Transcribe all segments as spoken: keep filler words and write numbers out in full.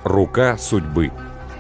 Рука судьбы.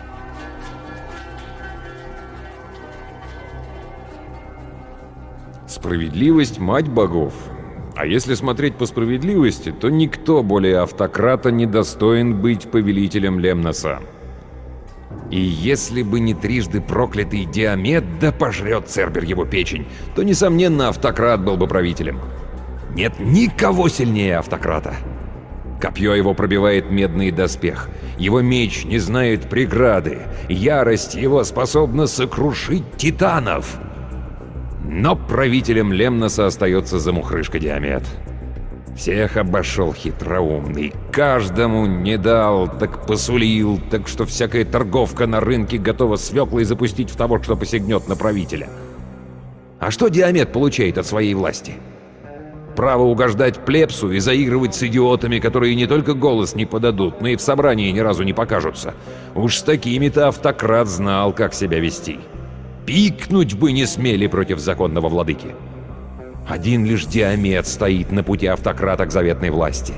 Справедливость — мать богов. А если смотреть по справедливости, то никто более автократа не достоин быть повелителем Лемноса. И если бы не трижды проклятый Диамет, да пожрет Цербер его печень, то, несомненно, автократ был бы правителем. Нет никого сильнее автократа. Копье его пробивает медный доспех. Его меч не знает преграды. Ярость его способна сокрушить титанов. Но правителем Лемноса остается замухрышка Диамет. Всех обошел хитроумный, каждому не дал, так посулил, так что всякая торговка на рынке готова свеклой запустить в того, что посягнет на правителя. А что Диамет получает от своей власти? Право угождать плебсу и заигрывать с идиотами, которые не только голос не подадут, но и в собрании ни разу не покажутся. Уж с такими-то автократ знал, как себя вести. Пикнуть бы не смели против законного владыки. Один лишь Диамет стоит на пути автократа к заветной власти.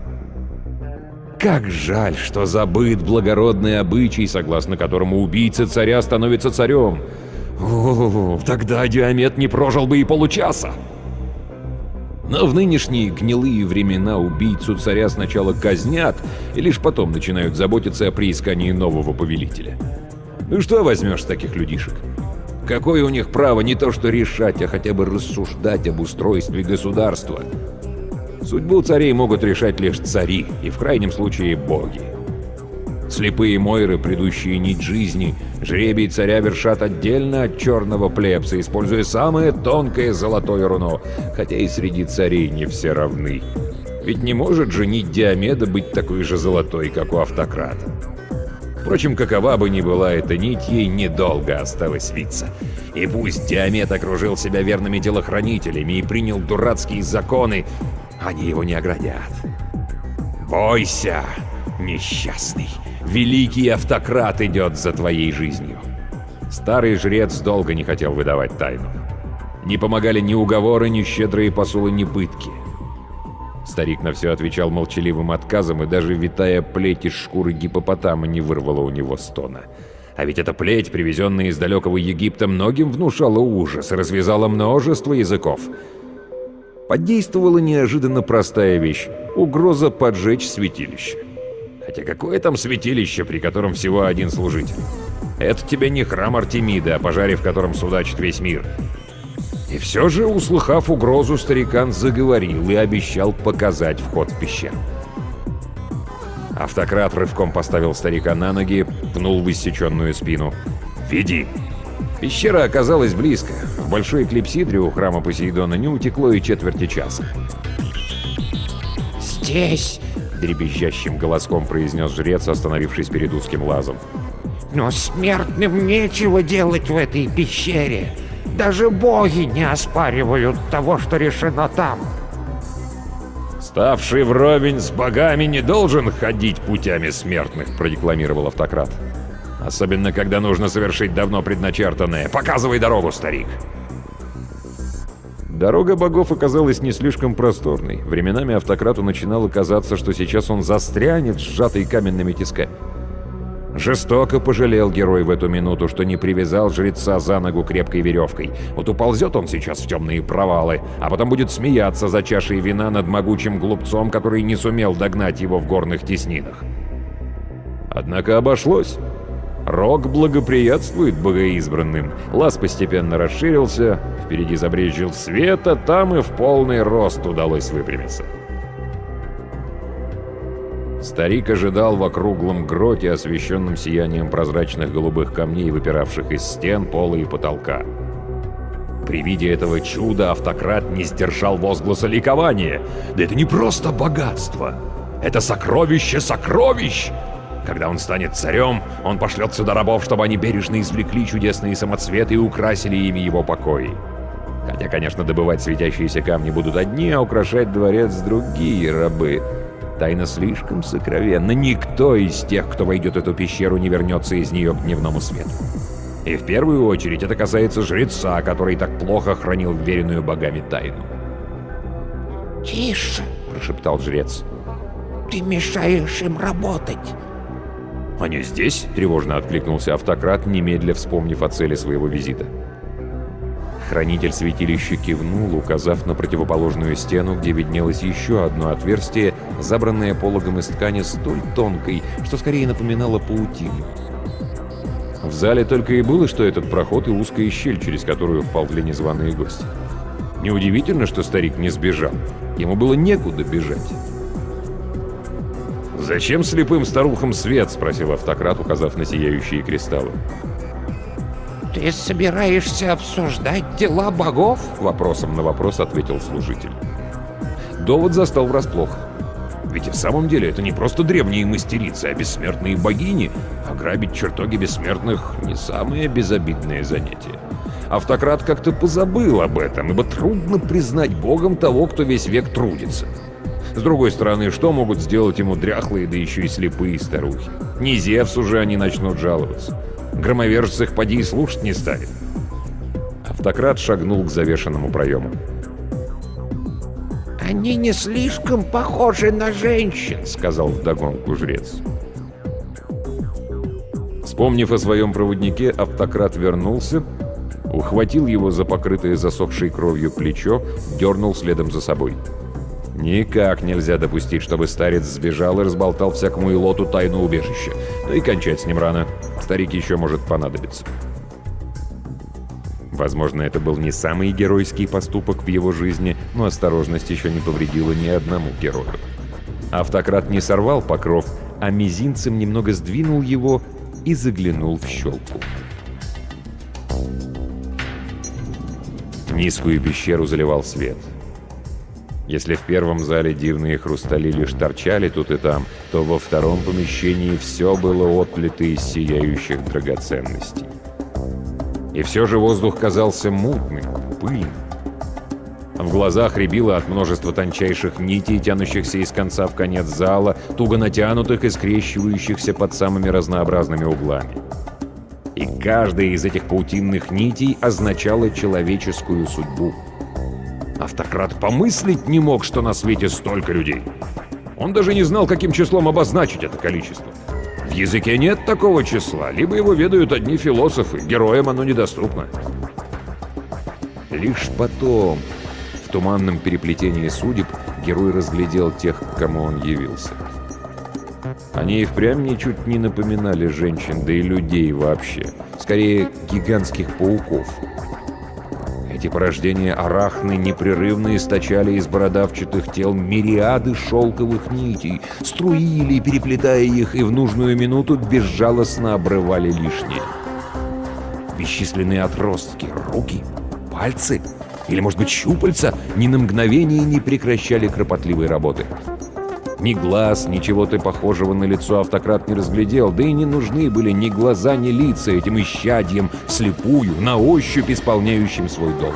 Как жаль, что забыт благородный обычай, согласно которому убийца царя становится царем. О, тогда Диамет не прожил бы и получаса. Но в нынешние гнилые времена убийцу царя сначала казнят, и лишь потом начинают заботиться о приискании нового повелителя. Ну что возьмешь с таких людишек? Какое у них право не то что решать, а хотя бы рассуждать об устройстве государства? Судьбу царей могут решать лишь цари, и в крайнем случае боги. Слепые мойры, предыдущие нить жизни, жребий царя вершат отдельно от черного плебса, используя самое тонкое золотое руно, хотя и среди царей не все равны. Ведь не может же нить Диомеда быть такой же золотой, как у автократа. Впрочем, какова бы ни была эта нить, ей недолго осталось виться. И пусть Диамет окружил себя верными телохранителями и принял дурацкие законы, они его не оградят. Бойся, несчастный. Великий автократ идет за твоей жизнью. Старый жрец долго не хотел выдавать тайну. Не помогали ни уговоры, ни щедрые посулы, ни пытки. Старик на все отвечал молчаливым отказом, и даже витая плеть из шкуры гиппопотама не вырвала у него стона. А ведь эта плеть, привезенная из далекого Египта, многим внушала ужас и развязала множество языков. Подействовала неожиданно простая вещь — угроза поджечь святилище. Хотя какое там святилище, при котором всего один служитель? Это тебе не храм Артемиды, о пожаре в котором судачит весь мир. И все же, услыхав угрозу, старикан заговорил и обещал показать вход в пещеру. Автократ рывком поставил старика на ноги, пнул в иссеченную спину. «Веди!» Пещера оказалась близко. В большой клипсидре у храма Посейдона не утекло и четверти часа. «Здесь!» — дребезжащим голоском произнес жрец, остановившись перед узким лазом. «Но смертным нечего делать в этой пещере. Даже боги не оспаривают того, что решено там». «Ставший вровень с богами не должен ходить путями смертных», — продекламировал автократ. «Особенно, когда нужно совершить давно предначертанное. Показывай дорогу, старик!» Дорога богов оказалась не слишком просторной. Временами автократу начинало казаться, что сейчас он застрянет, сжатый каменными тисками. Жестоко пожалел герой в эту минуту, что не привязал жреца за ногу крепкой веревкой. Вот уползет он сейчас в темные провалы, а потом будет смеяться за чашей вина над могучим глупцом, который не сумел догнать его в горных теснинах. Однако обошлось. Рог благоприятствует богоизбранным. Лаз постепенно расширился, впереди забрезжил свет, а там и в полный рост удалось выпрямиться. Старик ожидал в округлом гроте, освещенном сиянием прозрачных голубых камней, выпиравших из стен, пола и потолка. При виде этого чуда автократ не сдержал возгласа ликования. Да это не просто богатство! Это сокровище сокровищ! Когда он станет царем, он пошлет сюда рабов, чтобы они бережно извлекли чудесные самоцветы и украсили ими его покои. Хотя, конечно, добывать светящиеся камни будут одни, а украшать дворец другие рабы. Тайна слишком сокровенна. Никто из тех, кто войдет в эту пещеру, не вернется из нее к дневному свету. И в первую очередь это касается жреца, который так плохо хранил веренную богами тайну. «Тише!» — прошептал жрец. «Ты мешаешь им работать!» «Они здесь?» — тревожно откликнулся автократ, немедля вспомнив о цели своего визита. Хранитель святилища кивнул, указав на противоположную стену, где виднелось еще одно отверстие, забранное пологом из ткани столь тонкой, что скорее напоминало паутину. В зале только и было, что этот проход и узкая щель, через которую вползли незваные гости. Неудивительно, что старик не сбежал. Ему было некуда бежать. «Зачем слепым старухам свет?» — спросил автократ, указав на сияющие кристаллы. «Ты собираешься обсуждать дела богов?» — вопросом на вопрос ответил служитель. Довод застал врасплох. Ведь и в самом деле это не просто древние мастерицы, а бессмертные богини. А грабить чертоги бессмертных — не самое безобидное занятие. Автократ как-то позабыл об этом, ибо трудно признать богом того, кто весь век трудится. С другой стороны, что могут сделать ему дряхлые, да еще и слепые старухи? Не Зевсу же они начнут жаловаться. Громовержец их поди и слушать не станет. Автократ шагнул к завешенному проему. «Они не слишком похожи на женщин», — сказал вдогонку жрец. Вспомнив о своем проводнике, автократ вернулся, ухватил его за покрытое засохшей кровью плечо, дернул следом за собой. Никак нельзя допустить, чтобы старец сбежал и разболтал всякому илоту тайну убежища. Ну и кончать с ним рано. Старик еще может понадобиться. Возможно, это был не самый геройский поступок в его жизни, но осторожность еще не повредила ни одному герою. Автократ не сорвал покров, а мизинцем немного сдвинул его и заглянул в щелку. Низкую пещеру заливал свет. Если в первом зале дивные хрустали лишь торчали тут и там, то во втором помещении все было отлито из сияющих драгоценностей. И все же воздух казался мутным, пыльным. В глазах рябило от множества тончайших нитей, тянущихся из конца в конец зала, туго натянутых и скрещивающихся под самыми разнообразными углами. И каждая из этих паутинных нитей означала человеческую судьбу. Автократ помыслить не мог, что на свете столько людей. Он даже не знал, каким числом обозначить это количество. В языке нет такого числа, либо его ведают одни философы, героям оно недоступно. Лишь потом, в туманном переплетении судеб, герой разглядел тех, к кому он явился. Они и впрямь ничуть не напоминали женщин, да и людей вообще. Скорее, гигантских пауков. Эти порождения арахны непрерывно источали из бородавчатых тел мириады шелковых нитей, струили, переплетая их, и в нужную минуту безжалостно обрывали лишнее. Бесчисленные отростки, руки, пальцы или, может быть, щупальца ни на мгновение не прекращали кропотливой работы. Ни глаз, ни чего-то похожего на лицо автократ не разглядел, да и не нужны были ни глаза, ни лица этим исчадьям, вслепую, на ощупь исполняющим свой долг.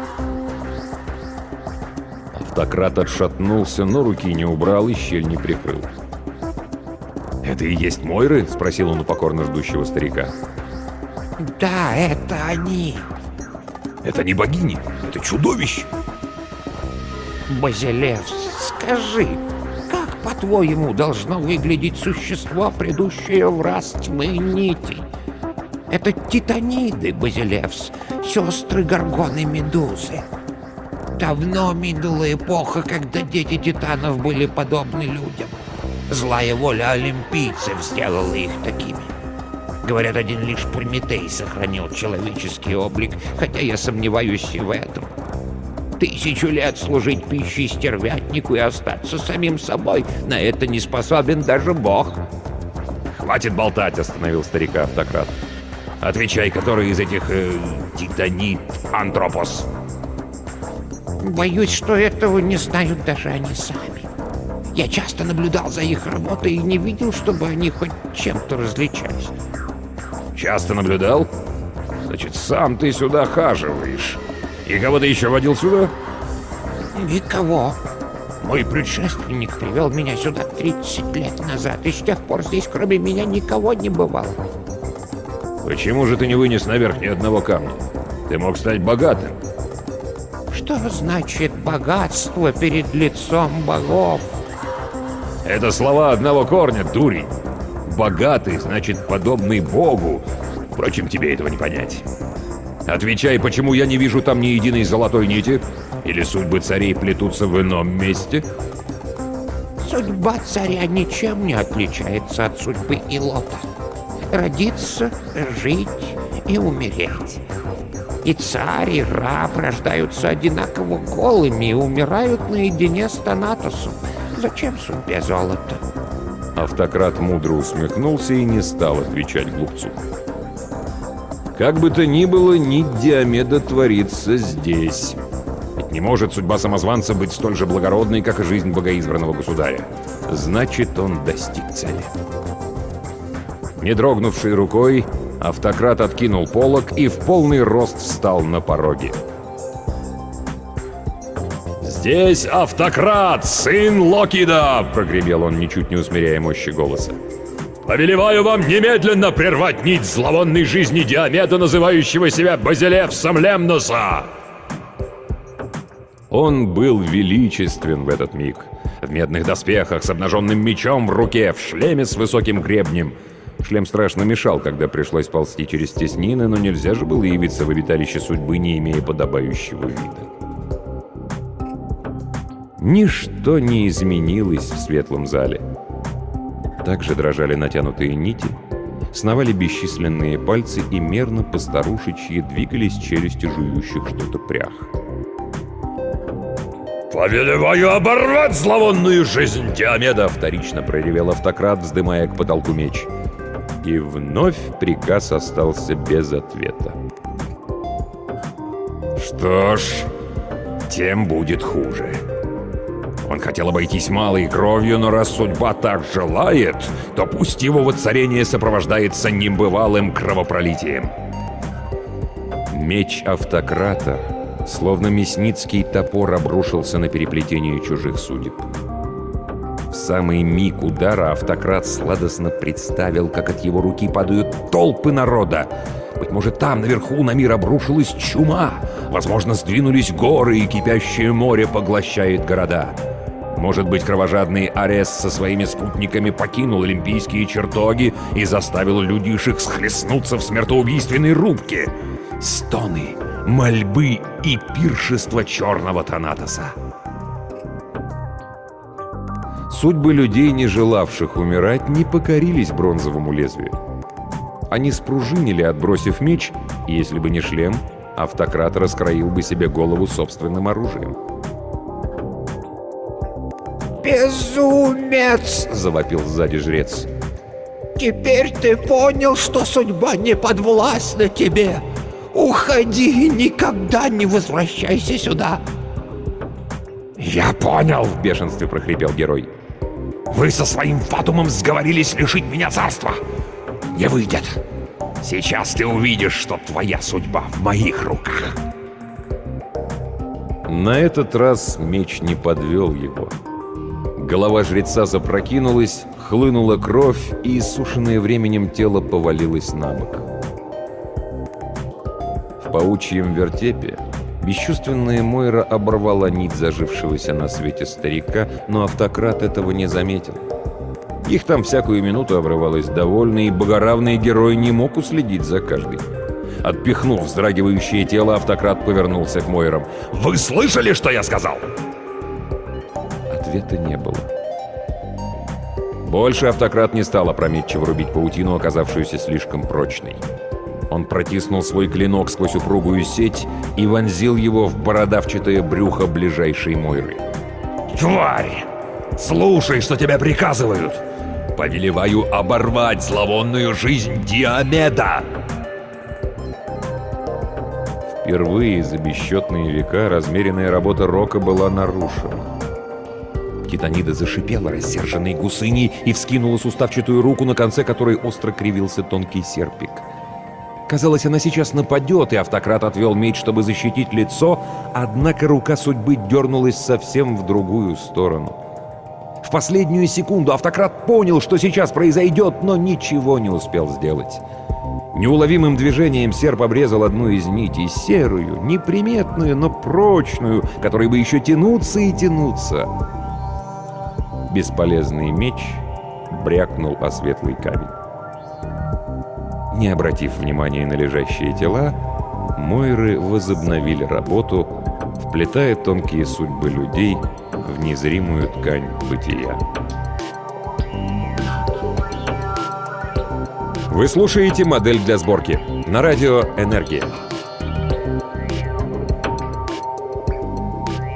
Автократ отшатнулся, но руки не убрал и щель не прикрыл. «Это и есть Мойры?» — спросил он у покорно ждущего старика. «Да, это они». «Это не богини, это чудовище!» «Базилевс, скажи, по-твоему, должно выглядеть существо, предыдущее в раз тьмы нитей? Это титаниды, Базилевс, сестры Горгоны Медузы. Давно минула эпоха, когда дети титанов были подобны людям. Злая воля олимпийцев сделала их такими. Говорят, один лишь Прометей сохранил человеческий облик, хотя я сомневаюсь и в этом. Тысячу лет служить пищей стервятнику и остаться самим собой — на это не способен даже Бог». «Хватит болтать!» — остановил старика автократ. «Отвечай, который из этих э, титанит Антропос?» «Боюсь, что этого не знают даже они сами. Я часто наблюдал за их работой и не видел, чтобы они хоть чем-то различались». «Часто наблюдал? Значит, сам ты сюда хаживаешь. И кого ты еще водил сюда?» «Никого. Мой предшественник привел меня сюда тридцать лет назад, и с тех пор здесь кроме меня никого не бывало». «Почему же ты не вынес наверх ни одного камня? Ты мог стать богатым». «Что значит богатство перед лицом богов?» «Это слова одного корня, дурень. Богатый, значит, подобный Богу. Впрочем, тебе этого не понять. Отвечай, почему я не вижу там ни единой золотой нити? Или судьбы царей плетутся в ином месте? Судьба царя ничем не отличается от судьбы Илота. Родиться, жить и умереть. И царь, и раб рождаются одинаково голыми и умирают наедине с Танатосом. Зачем судьбе золото? Автократ мудро усмехнулся и не стал отвечать глупцу. Как бы то ни было, нить Диомеда творится здесь. Ведь не может судьба самозванца быть столь же благородной, как и жизнь богоизбранного государя. Значит, он достиг цели. Не дрогнувшей рукой, автократ откинул полог и в полный рост встал на пороге. «Здесь автократ, сын Локида!» — прогремел он, ничуть не усмиряя мощи голоса. «Повелеваю вам немедленно прервать нить зловонной жизни Диомеда, называющего себя Базилевсом Лемноса!» Он был величествен в этот миг. В медных доспехах, с обнаженным мечом в руке, в шлеме с высоким гребнем. Шлем страшно мешал, когда пришлось ползти через теснины, но нельзя же было явиться в обиталище судьбы, не имея подобающего вида. Ничто не изменилось в светлом зале. Также дрожали натянутые нити, сновали бесчисленные пальцы и мерно по-старушечьи двигались челюсти жующих что-то прях. «Повелеваю оборвать зловонную жизнь Диомеда!» — вторично проревел автократ, вздымая к потолку меч. И вновь приказ остался без ответа. Что ж, тем будет хуже. Он хотел обойтись малой кровью, но раз судьба так желает, то пусть его воцарение сопровождается небывалым кровопролитием. Меч автократа, словно мясницкий топор, обрушился на переплетение чужих судеб. В самый миг удара автократ сладостно представил, как от его руки падают толпы народа. Быть может, там, наверху, на мир обрушилась чума. Возможно, сдвинулись горы, и кипящее море поглощает города. Может быть, кровожадный Арес со своими спутниками покинул олимпийские чертоги и заставил людишек схлестнуться в смертоубийственной рубке. Стоны, мольбы и пиршество черного Танатоса. Судьбы людей, не желавших умирать, не покорились бронзовому лезвию. Они спружинили, отбросив меч, и если бы не шлем, автократ раскроил бы себе голову собственным оружием. «Безумец!» — завопил сзади жрец. «Теперь ты понял, что судьба не подвластна тебе! Уходи и никогда не возвращайся сюда!» «Я понял!» — в бешенстве прохрипел герой. «Вы со своим фатумом сговорились лишить меня царства! Не выйдет! Сейчас ты увидишь, что твоя судьба в моих руках!» На этот раз меч не подвел его. Голова жреца запрокинулась, хлынула кровь, и иссушенное временем тело повалилось на бок. В паучьем вертепе бесчувственная Мойра оборвала нить зажившегося на свете старика, но автократ этого не заметил. Их там всякую минуту обрывалось довольно, и богоравный герой не мог уследить за каждой. Отпихнув вздрагивающее тело, автократ повернулся к Мойрам. «Вы слышали, что я сказал?» Ответа не было. Больше автократ не стал опрометчиво рубить паутину, оказавшуюся слишком прочной. Он протиснул свой клинок сквозь упругую сеть и вонзил его в бородавчатое брюхо ближайшей Мойры. «Тварь! Слушай, что тебя приказывают! Повелеваю оборвать зловонную жизнь Диомеда!» Впервые за бесчетные века размеренная работа Рока была нарушена. Китанида зашипела рассерженной гусыней и вскинула суставчатую руку, на конце которой остро кривился тонкий серпик. Казалось, она сейчас нападет, и автократ отвел меч, чтобы защитить лицо, однако рука судьбы дернулась совсем в другую сторону. В последнюю секунду автократ понял, что сейчас произойдет, но ничего не успел сделать. Неуловимым движением серп обрезал одну из нитей, серую, неприметную, но прочную, которой бы еще тянуться и тянуться. Бесполезный меч брякнул о светлый камень. Не обратив внимания на лежащие тела, Мойры возобновили работу, вплетая тонкие судьбы людей в незримую ткань бытия. Вы слушаете «Модель для сборки» на радио «Энергия».